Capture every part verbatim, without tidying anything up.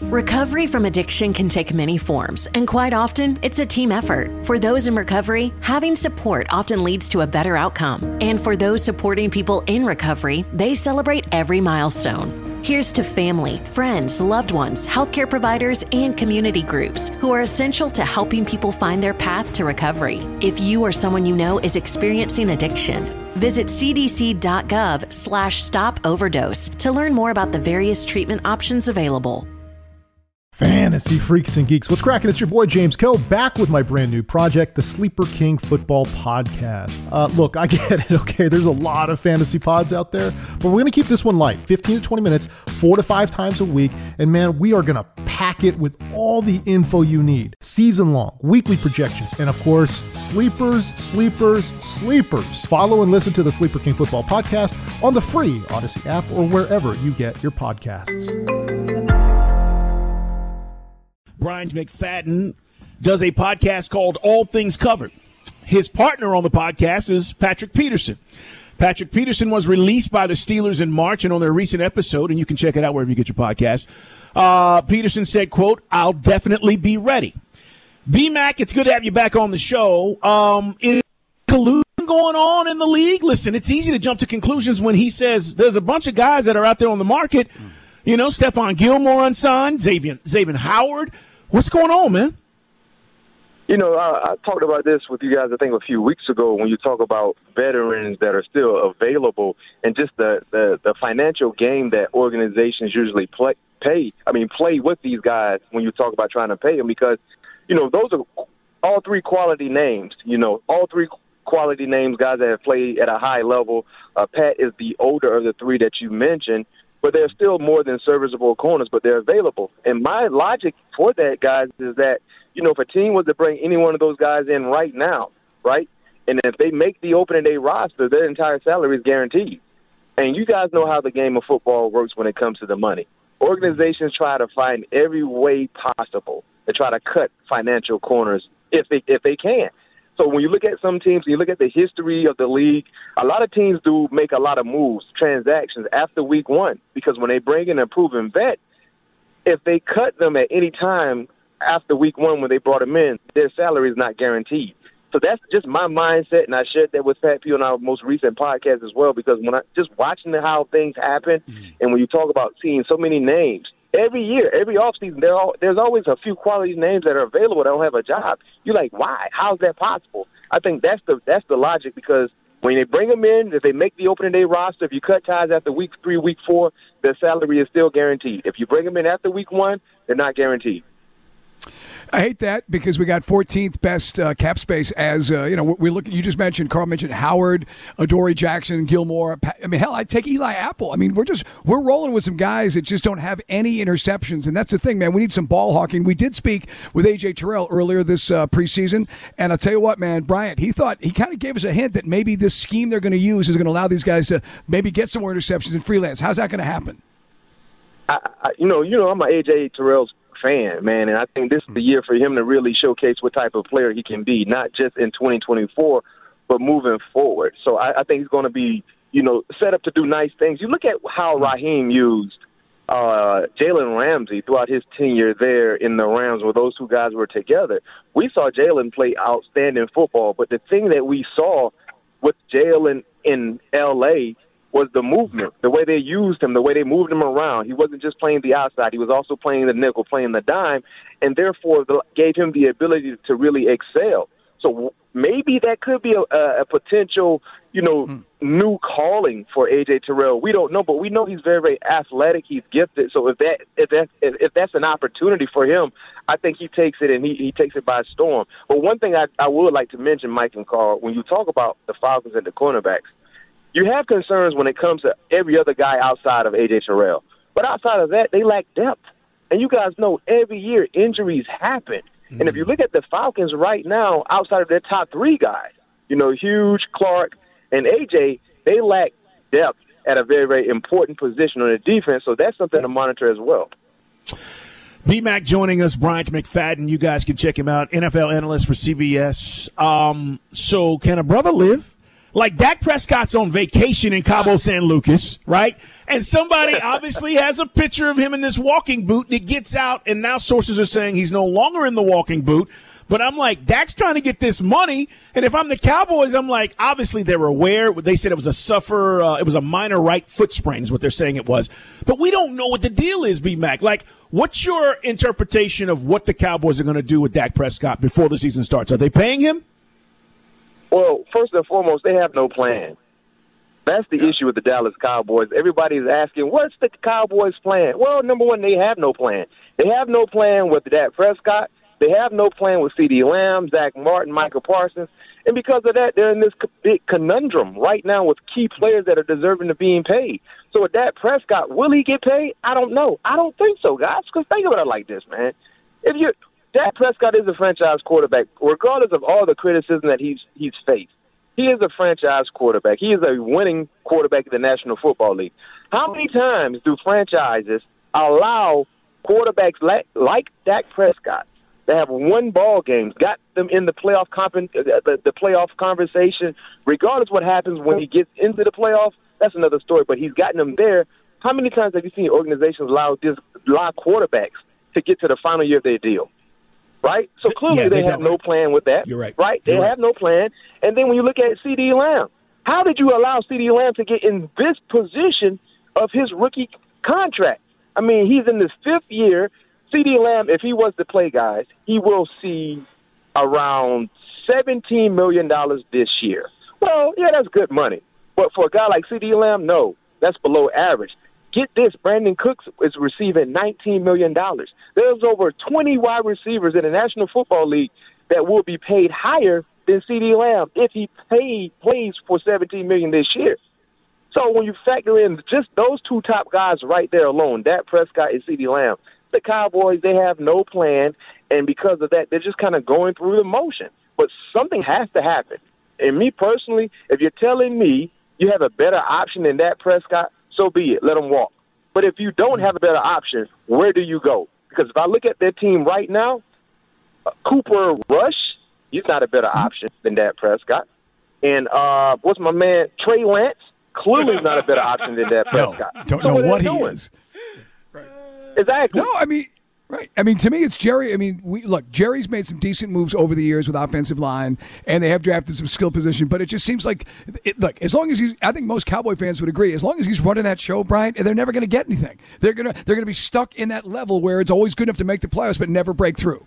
Recovery from addiction can take many forms, and quite often, it's a team effort. For those in recovery, having support often leads to a better outcome. And for those supporting people in recovery, they celebrate every milestone. Here's to family, friends, loved ones, healthcare providers, and community groups who are essential to helping people find their path to recovery. If you or someone you know is experiencing addiction, visit cdc.gov slash stop overdose to learn more about the various treatment options available. Fantasy freaks and geeks, what's cracking? It's your boy James Koh, back with my brand new project, the Sleeper King Football Podcast. Uh, look, I get it, okay? There's a lot of fantasy pods out there, but we're going to keep this one light, fifteen to twenty minutes, four to five times a week, and man, we are going to pack it with all the info you need. Season long, weekly projections, and of course, sleepers, sleepers, sleepers. Follow and listen to the Sleeper King Football Podcast on the free Odyssey app or wherever you get your podcasts. Brian McFadden does a podcast called All Things Covered. His partner on the podcast is Patrick Peterson. Patrick Peterson was released by the Steelers in March, and on their recent episode, and you can check it out wherever you get your podcast, uh, Peterson said, quote, "I'll definitely be ready." B-Mac, it's good to have you back on the show. Um, is collusion going on in the league? Listen, it's easy to jump to conclusions when he says there's a bunch of guys that are out there on the market. You know, Stephon Gilmore unsigned, Xavier, Xavier Howard. What's going on, man? You know, I, I talked about this with you guys, I think, a few weeks ago when you talk about veterans that are still available and just the, the, the financial game that organizations usually play, pay. I mean, play with these guys when you talk about trying to pay them because, you know, those are all three quality names, you know, all three quality names, guys that have played at a high level. Uh, Pat is the older of the three that you mentioned. But they're still more than serviceable corners, but they're available. And my logic for that, guys, is that, you know, if a team was to bring any one of those guys in right now, right, and if they make the opening day roster, their entire salary is guaranteed. And you guys know how the game of football works when it comes to the money. Organizations try to find every way possible to try to cut financial corners if they if they can. So when you look at some teams, you look at the history of the league, a lot of teams do make a lot of moves, transactions after week one, because when they bring in a proven vet, if they cut them at any time after week one when they brought them in, their salary is not guaranteed. So that's just my mindset, and I shared that with Pat P on our most recent podcast as well, because when I just watching how things happen, mm-hmm. and when you talk about seeing so many names, every year, every offseason, there are, there's always a few quality names that are available that don't have a job. You're like, why? How's that possible? I think that's the that's the logic, because when they bring them in, if they make the opening day roster, if you cut ties after week three, week four, their salary is still guaranteed. If you bring them in after week one, they're not guaranteed. I hate that because we got fourteenth best uh, cap space as, uh, you know, we look. You just mentioned, Carl mentioned Howard, Adoree Jackson, Gilmore. I mean, hell, I'd take Eli Apple. I mean, we're just, we're rolling with some guys that just don't have any interceptions. And that's the thing, man. We need some ball hawking. We did speak with A J Terrell earlier this uh, preseason. And I'll tell you what, man, Bryant, he thought, he kind of gave us a hint that maybe this scheme they're going to use is going to allow these guys to maybe get some more interceptions in freelance. How's that going to happen? I, I, you know, you know, I'm an A J Terrell's fan, man, and I think this is the year for him to really showcase what type of player he can be, not just in twenty twenty-four, but moving forward. So I, I think he's going to be, you know, set up to do nice things. You look at how Raheem used uh, Jalen Ramsey throughout his tenure there in the Rams, where those two guys were together. We saw Jalen play outstanding football, but the thing that we saw with Jalen in L A was the movement, the way they used him, the way they moved him around. He wasn't just playing the outside. He was also playing the nickel, playing the dime, and therefore gave him the ability to really excel. So maybe that could be a, a potential, you know, mm. new calling for A J Terrell. We don't know, but we know he's very, very athletic. He's gifted. So if that if that if that's an opportunity for him, I think he takes it and he, he takes it by storm. But one thing I, I would like to mention, Mike and Carl, when you talk about the Falcons and the cornerbacks, you have concerns when it comes to every other guy outside of A J Terrell. But outside of that, they lack depth. And you guys know every year injuries happen. Mm-hmm. And if you look at the Falcons right now, outside of their top three guys, you know, Hughes, Clark, and A J, they lack depth at a very, very important position on the defense. So that's something to monitor as well. B-Mac joining us, Bryant McFadden. You guys can check him out, N F L analyst for C B S. Um, so can a brother live Like Dak Prescott's on vacation in Cabo San Lucas, right? And somebody obviously has a picture of him in this walking boot, and it gets out, and now sources are saying he's no longer in the walking boot. But I'm like, Dak's trying to get this money, and if I'm the Cowboys, I'm like, obviously they were aware. They said it was a suffer, uh, it was a minor right foot sprain is what they're saying it was. But we don't know what the deal is, B-Mac. Like, what's your interpretation of what the Cowboys are going to do with Dak Prescott before the season starts? Are they paying him? Well, first and foremost, they have no plan. That's the issue with the Dallas Cowboys. Everybody's asking, what's the Cowboys' plan? Well, number one, they have no plan. They have no plan with Dak Prescott. They have no plan with CeeDee Lamb, Zach Martin, Michael Parsons. And because of that, they're in this big conundrum right now with key players that are deserving of being paid. So with Dak Prescott, will he get paid? I don't know. I don't think so, guys, because think about it like this, man. If you Dak Prescott is a franchise quarterback, regardless of all the criticism that he's he's faced. He is a franchise quarterback. He is a winning quarterback in the National Football League. How many times do franchises allow quarterbacks like, like Dak Prescott that have won ball games, got them in the playoff comp- the, the playoff conversation, regardless what happens when he gets into the playoffs? That's another story, but he's gotten them there. How many times have you seen organizations allow, this, allow quarterbacks to get to the final year of their deal? Right? So clearly yeah, they, they have no plan with that. You're right. Right? They You're have right. no plan. And then when you look at CeeDee Lamb, how did you allow CeeDee Lamb to get in this position of his rookie contract? I mean, he's in his fifth year. CeeDee Lamb, if he was to play, guys, he will see around seventeen million dollars this year. Well, yeah, that's good money. But for a guy like CeeDee Lamb, no, that's below average. Get this, Brandon Cooks is receiving nineteen million dollars. There's over twenty wide receivers in the National Football League that will be paid higher than CeeDee Lamb if he pay, plays for seventeen million dollars this year. So when you factor in just those two top guys right there alone, Dak Prescott and CeeDee Lamb, the Cowboys, they have no plan, and because of that, they're just kind of going through the motion. But something has to happen. And me personally, if you're telling me you have a better option than Dak Prescott, so be it. Let them walk. But if you don't have a better option, where do you go? Because if I look at their team right now, uh, Cooper Rush, he's not a better option than Dak Prescott. And uh, what's my man, Trey Lance, clearly not a better option than Dak Prescott. No, don't so know what, what he doing? is. Right. Exactly. No, I mean, right. I mean, to me, it's Jerry. I mean, we look, Jerry's made some decent moves over the years with offensive line, and they have drafted some skill position, but it just seems like, it, look, as long as he's, I think most Cowboy fans would agree, as long as he's running that show, Brian, they're never going to get anything. They're going to they're going to be stuck in that level where it's always good enough to make the playoffs, but never break through.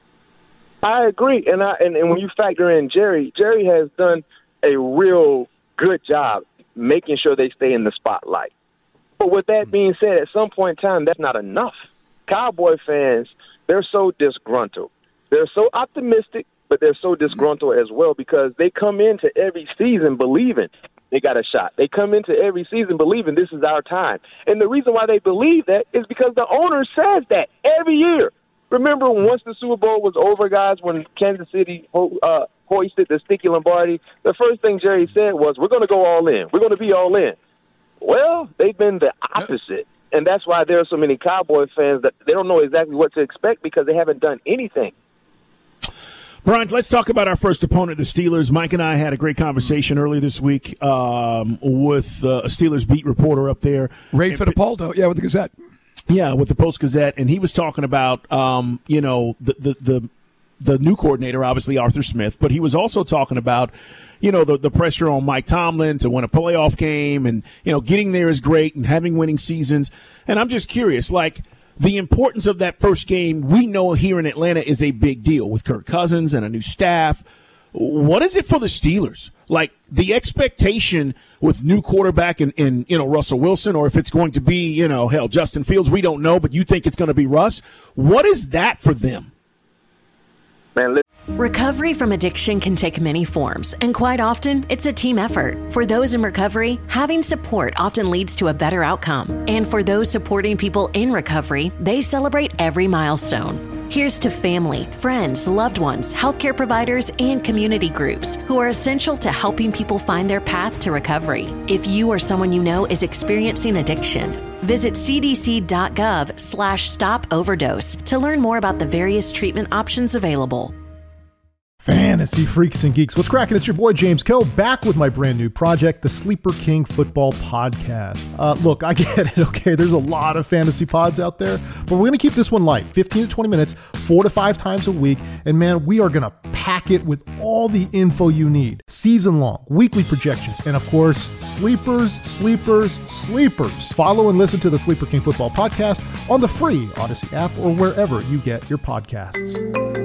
I agree. And, I, and, and when you factor in Jerry, Jerry has done a real good job making sure they stay in the spotlight. But with that being said, at some point in time, that's not enough. Cowboy fans, they're so disgruntled. They're so optimistic, but they're so disgruntled as well because they come into every season believing they got a shot. They come into every season believing this is our time. And the reason why they believe that is because the owner says that every year. Remember once the Super Bowl was over, guys, when Kansas City uh, hoisted the Sticky Lombardi, the first thing Jerry said was, we're going to go all in. We're going to be all in. Well, they've been the opposite. Yep. And that's why there are so many Cowboy fans that they don't know exactly what to expect because they haven't done anything. Brian, let's talk about our first opponent, the Steelers. Mike and I had a great conversation earlier this week um, with uh, a Steelers beat reporter up there. Ray Fittipaldo, yeah, with the Gazette. Yeah, with the Post-Gazette, and he was talking about, um, you know, the, the the the new coordinator, obviously Arthur Smith, but he was also talking about, you know, the, the pressure on Mike Tomlin to win a playoff game, and, you know, getting there is great and having winning seasons. And I'm just curious, like, the importance of that first game, we know here in Atlanta is a big deal with Kirk Cousins and a new staff. What is it for the Steelers? Like, the expectation with new quarterback in, in, you know, Russell Wilson, or if it's going to be, you know, hell, Justin Fields, we don't know, but you think it's going to be Russ. What is that for them? Man, recovery from addiction can take many forms, and quite often, it's a team effort. For those in recovery, having support often leads to a better outcome. And for those supporting people in recovery, they celebrate every milestone. Here's to family, friends, loved ones, healthcare providers, and community groups who are essential to helping people find their path to recovery. If you or someone you know is experiencing addiction, visit cdc.gov slash stop overdose to learn more about the various treatment options available. Fantasy freaks and geeks, what's cracking? It's your boy James Kell back with my brand new project, the Sleeper King Football Podcast. Uh, look, I get it, okay? There's a lot of fantasy pods out there, but we're going to keep this one light, fifteen to twenty minutes, four to five times a week. And man, we are going to pack it with all the info you need. Season long, weekly projections, and of course, sleepers, sleepers, sleepers. Follow and listen to the Sleeper King Football Podcast on the free Odyssey app or wherever you get your podcasts.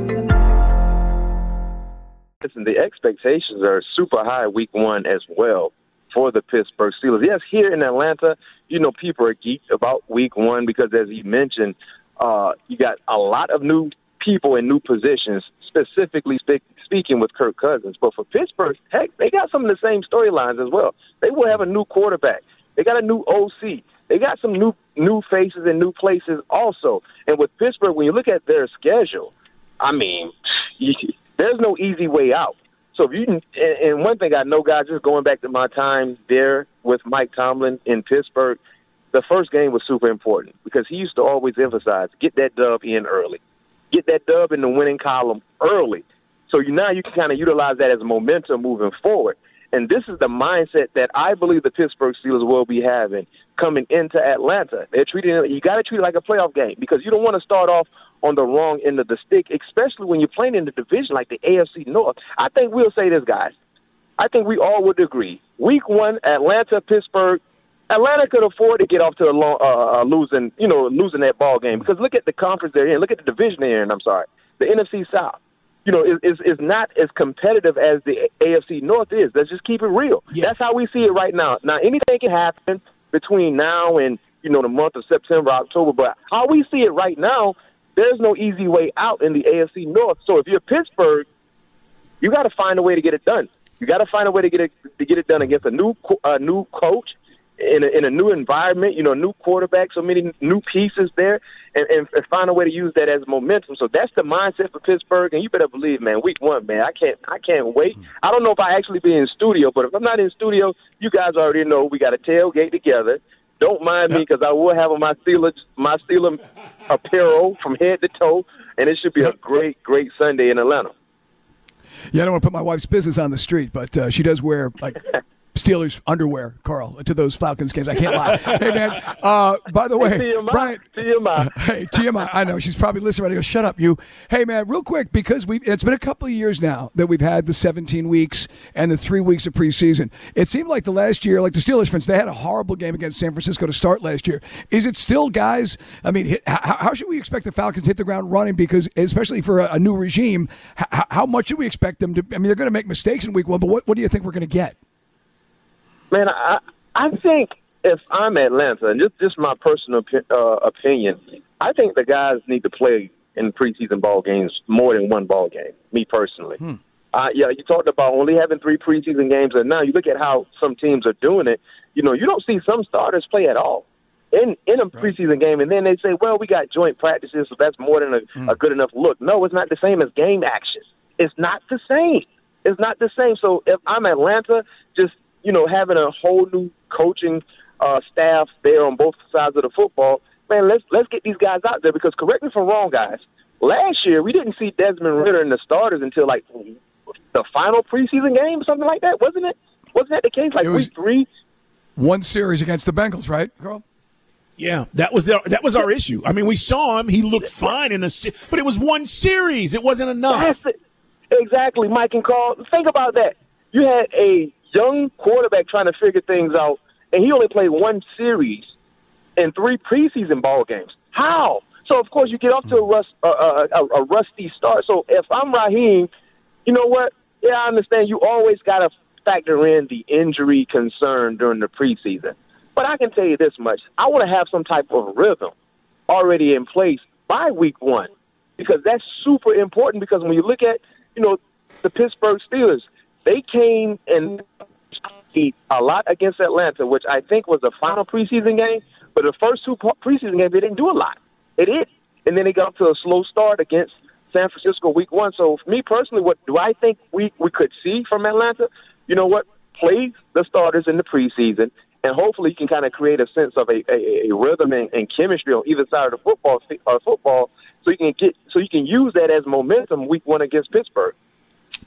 Listen, the expectations are super high week one as well for the Pittsburgh Steelers. Yes, here in Atlanta, you know, people are geeked about week one because, as you mentioned, uh, you got a lot of new people in new positions, specifically spe- speaking with Kirk Cousins. But for Pittsburgh, heck, they got some of the same storylines as well. They will have a new quarterback. They got a new O C. They got some new new faces and new places also. And with Pittsburgh, when you look at their schedule, I mean, there's no easy way out. So if you can, and one thing I know, guys, just going back to my time there with Mike Tomlin in Pittsburgh, the first game was super important because he used to always emphasize, get that dub in early. Get that dub in the winning column early. So you now you can kind of utilize that as momentum moving forward. And this is the mindset that I believe the Pittsburgh Steelers will be having coming into Atlanta. They're treating it, you got to treat it like a playoff game because you don't want to start off on the wrong end of the stick, especially when you're playing in the division like the A F C North. I think we'll say this, guys. I think we all would agree. Week one, Atlanta, Pittsburgh. Atlanta could afford to get off to a long, uh, uh, losing, you know, losing that ball game because look at the conference they're in. Look at the division they're in. I'm sorry, the N F C South. You know, is is not as competitive as the A F C North is. Let's just keep it real. Yeah. That's how we see it right now. Now, anything can happen between now and, you know, the month of September, October, but how we see it right now, there's no easy way out in the A F C North. So if you're Pittsburgh, you got to find a way to get it done. You got to find a way to get it to get it done against a new uh, new coach in a, in a new environment. You know, new quarterback, so many new pieces there, and, and, and find a way to use that as momentum. So that's the mindset for Pittsburgh, and you better believe, man, week one, man, I can't I can't wait. I don't know if I actually be in studio, but if I'm not in studio, you guys already know we got a tailgate together. Don't mind me because I will have on my Steelers my Steelers apparel from head to toe, and it should be a great, great Sunday in Atlanta. Yeah, I don't want to put my wife's business on the street, but uh, she does wear like Steelers underwear, Carl, to those Falcons games. I can't lie. Hey, man, uh, by the way, T M I, Brian. T M I. Hey, T M I. I know. She's probably listening right now. Go, shut up, you. Hey, man, real quick, because we it's been a couple of years now that we've had the seventeen weeks and the three weeks of preseason. It seemed like the last year, like the Steelers, friends, they had a horrible game against San Francisco to start last year. Is it still, guys, I mean, hit, how, how should we expect the Falcons to hit the ground running? Because, especially for a, a new regime, how, how much should we expect them to? I mean, they're going to make mistakes in week one, but what, what do you think we're going to get? Man, I I think if I'm Atlanta, and just, just my personal uh, opinion, I think the guys need to play in preseason ball games more than one ball game, me personally. Hmm. Uh, yeah, you talked about only having three preseason games, and now you look at how some teams are doing it. You know, you don't see some starters play at all in, in a right. preseason game, and then they say, well, we got joint practices, so that's more than a, hmm. a good enough look. No, it's not the same as game action. It's not the same. It's not the same. So if I'm Atlanta, just you know, having a whole new coaching uh, staff there on both sides of the football, man, let's let's get these guys out there because correct me if I'm wrong, guys. Last year, we didn't see Desmond Ridder in the starters until, like, the final preseason game or something like that, wasn't it? Wasn't that the case, like week three? One series against the Bengals, right, Carl? Yeah, that was the, that was our issue. I mean, we saw him. He looked fine in a – but it was one series. It wasn't enough. That's it. Exactly, Mike and Carl. Think about that. You had a young quarterback trying to figure things out, and he only played one series in three preseason ball games. How? So, of course, you get off to a, rust, uh, a, a rusty start. So, if I'm Raheem, you know what? Yeah, I understand you always got to factor in the injury concern during the preseason. But I can tell you this much. I want to have some type of rhythm already in place by week one because that's super important because when you look at, you know, the Pittsburgh Steelers, they came and beat a lot against Atlanta, which I think was the final preseason game. But the first two preseason games, they didn't do a lot. They did. And then they got up to a slow start against San Francisco week one. So for me personally, what do I think we, we could see from Atlanta? You know what? Play the starters in the preseason, and hopefully you can kind of create a sense of a, a, a rhythm and, and chemistry on either side of the football, or football so you can get so you can use that as momentum week one against Pittsburgh.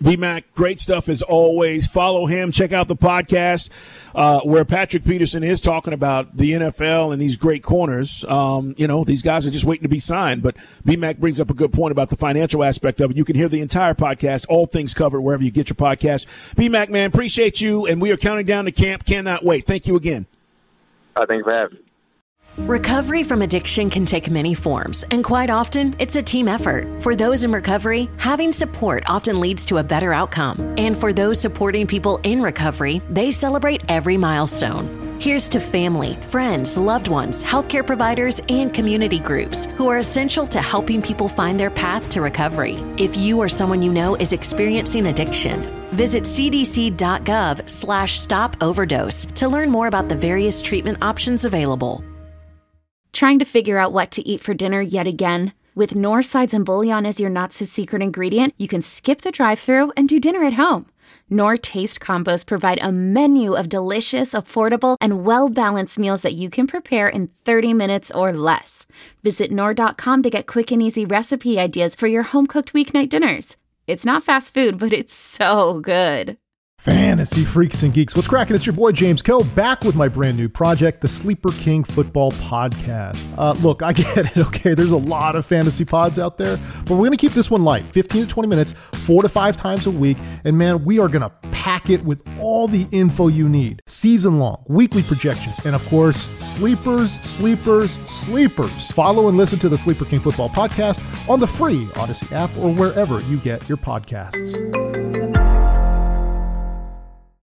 B-Mac, great stuff as always. Follow him. Check out the podcast uh, where Patrick Peterson is talking about the N F L and these great corners. Um, you know, these guys are just waiting to be signed. But B-Mac brings up a good point about the financial aspect of it. You can hear the entire podcast, All Things Covered, wherever you get your podcast. B-Mac, man, appreciate you, and we are counting down to camp. Cannot wait. Thank you again. I think for having me. Recovery from addiction can take many forms, and quite often, it's a team effort. For those in recovery, having support often leads to a better outcome. And for those supporting people in recovery, they celebrate every milestone. Here's to family, friends, loved ones, healthcare providers, and community groups who are essential to helping people find their path to recovery. If you or someone you know is experiencing addiction, visit cdc.gov slash stop overdose to learn more about the various treatment options available. Trying to figure out what to eat for dinner yet again? With Knorr Sides and Bouillon as your not-so-secret ingredient, you can skip the drive-thru and do dinner at home. Knorr Taste Combos provide a menu of delicious, affordable, and well-balanced meals that you can prepare in thirty minutes or less. Visit Knorr dot com to get quick and easy recipe ideas for your home-cooked weeknight dinners. It's not fast food, but it's so good. Fantasy freaks and geeks. What's cracking? It's your boy James Koh back with my brand new project, the Sleeper King Football Podcast. Uh, look, I get it, okay? There's a lot of fantasy pods out there, but we're going to keep this one light, fifteen to twenty minutes, four to five times a week. And man, we are going to pack it with all the info you need. Season long, weekly projections, and of course, sleepers, sleepers, sleepers. Follow and listen to the Sleeper King Football Podcast on the free Odyssey app or wherever you get your podcasts.